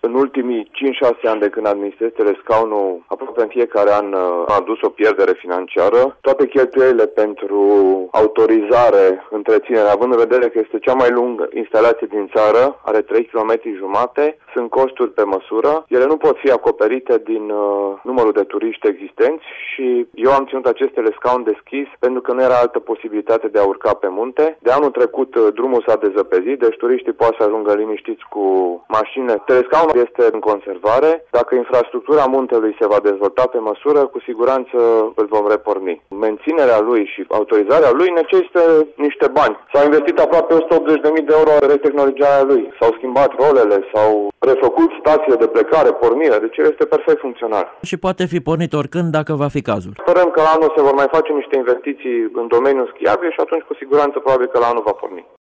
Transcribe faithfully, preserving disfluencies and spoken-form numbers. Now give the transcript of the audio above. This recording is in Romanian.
în ultimii cinci șase ani de când administrez Telescaunul, aproape în fiecare an a adus o pierdere financiară. Toate cheltuielile pentru autorizare, întreținere, având în vedere că este cea mai lungă instalație din țară, are trei kilometri jumate, sunt costuri pe măsură. Ele nu pot fi acoperite din uh, numărul de turiști existenți și eu am ținut acest telescaun deschis pentru că nu era altă posibilitate de a urca pe munte. De anul trecut uh, drumul s-a dezăpezit, deci turiștii pot să ajungă liniștiți cu mașinile. Telescaunul este în conservare. Dacă infrastructura muntelui se va dezvolta pe măsură, cu siguranță îl vom reporni. Menținerea lui și autorizarea lui necesită niște bani. S-au investit aproape o sută optzeci de mii de euro în retehnologizarea lui. S-au schimbat rolele, s-au refăcut stațiile de plecare, pornire, deci el este perfect funcțional. Și poate fi pornit oricând dacă va fi cazul. Sperăm că la anul se vor mai face niște investiții în domeniul schiabil și atunci cu siguranță probabil că la anul va porni.